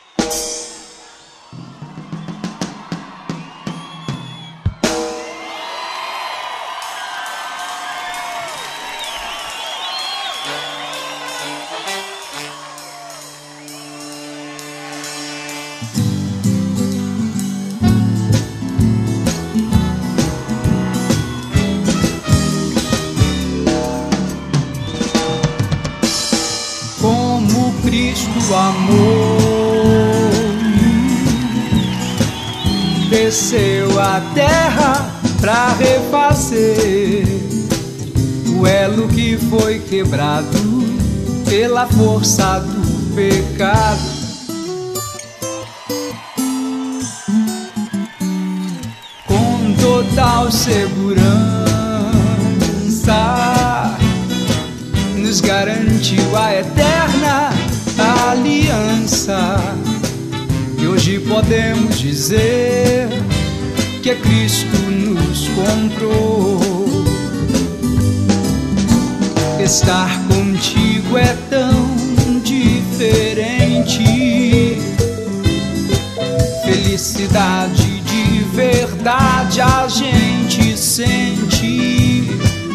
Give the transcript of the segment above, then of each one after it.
Como Cristo amou, desceu à terra pra refazer o elo que foi quebrado pela força do pecado. Com total segurança nos garantiu a eterna aliança. E hoje podemos dizer que Cristo nos comprou. Estar contigo é tão diferente. Felicidade de verdade a gente sente.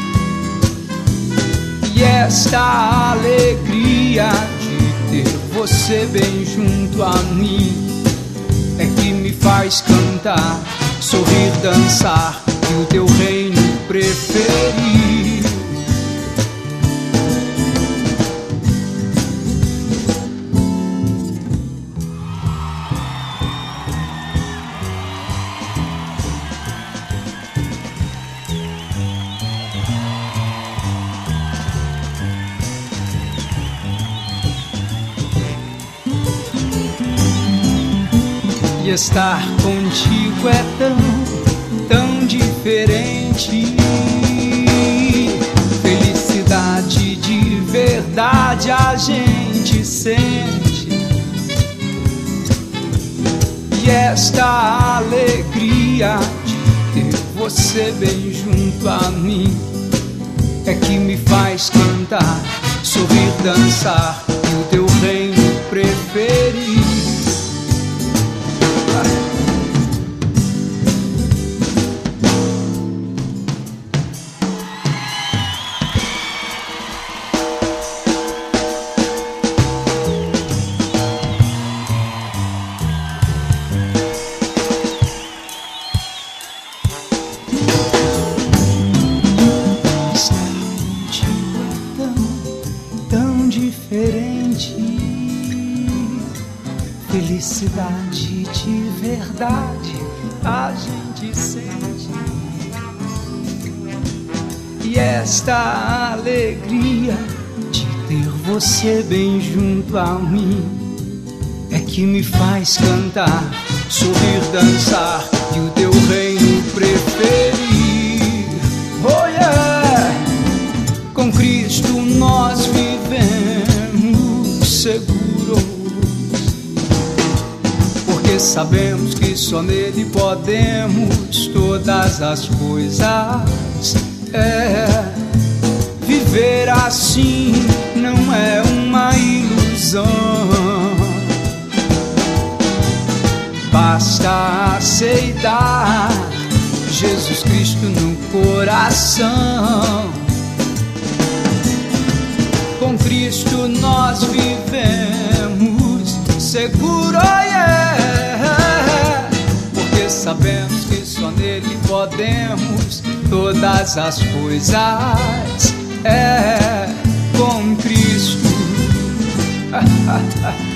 E esta alegria de ter você bem junto a mim é que me faz cantar, sorrir, dançar e o teu reino preferir. E estar contigo é tão diferente. Felicidade de verdade a gente sente. E esta alegria de ter você bem junto a mim é que me faz cantar, sorrir, dançar e o teu reino preferir. Tão diferente. Felicidade de verdade a gente sente. E esta alegria de ter você bem junto a mim é que me faz cantar, sorrir, dançar e o teu reino preferir. Oh yeah! Com Cristo nós vivemos seguros, porque sabemos que só nele podemos todas as coisas. Viver assim não é uma ilusão. Basta aceitar Jesus Cristo no coração. Com Cristo nós vivemos seguro, yeah! Porque sabemos que só nele podemos todas as coisas. Com Cristo